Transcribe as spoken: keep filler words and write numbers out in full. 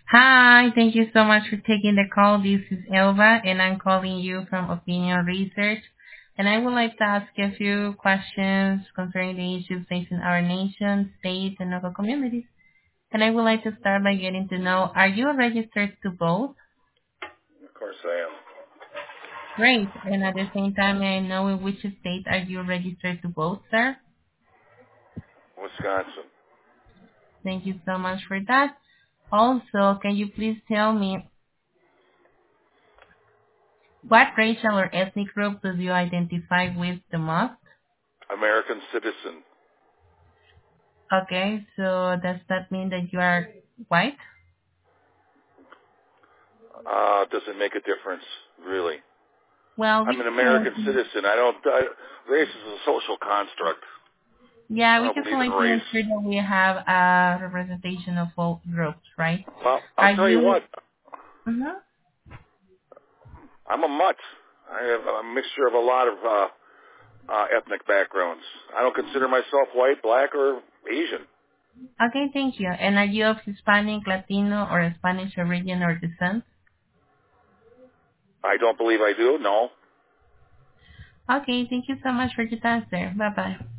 Hi, thank you so much for taking the call. This is Elva, and I'm calling you from Opinion Research. And I would like to ask you a few questions concerning the issues facing our nation, state, and local communities. And I would like to start by getting to know, are you registered to vote? Of course I am. Great. And at the same time, may I know in which state are you registered to vote, sir? Wisconsin. Thank you so much for that. Also, can you please tell me what racial or ethnic group do you identify with the most? American citizen. Okay, so does that mean that you are white? Uh, doesn't make a difference, really. Well, we I'm an just American want to, citizen. I don't, I, race is a social construct. yeah, I we don't just believe in want to race. ensure that we have a representation of all groups, right? Well, I'll Are tell you you? what, Mhm. I'm a mutt. I have a mixture of a lot of uh, uh, ethnic backgrounds. I don't consider myself white, black, or Asian. Okay, thank you. And are you of Hispanic, Latino, or Spanish origin or descent? I don't believe I do, no. Okay, thank you so much for your answer. Bye bye.